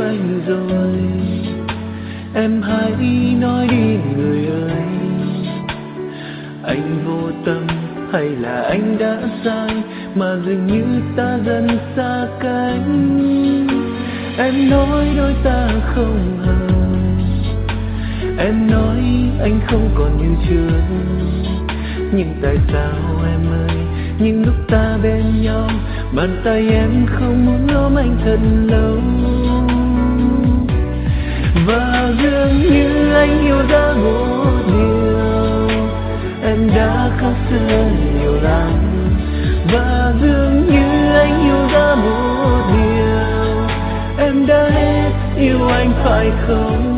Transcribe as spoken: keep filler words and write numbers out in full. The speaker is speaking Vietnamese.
anh rồi. Em hãy nói đi người ơi, anh vô tâm hay là anh đã sai mà dường như ta dần xa cách. Em nói đôi ta không hợp, em nói anh không còn như trước. Nhưng tại sao em ơi, những lúc ta bên nhau, bàn tay em không muốn ôm anh thật lâu. Và dường như anh hiểu ra một điều, em đã khác xưa nhiều lắm. Và dường như anh hiểu ra một điều, em đã hết yêu anh phải không?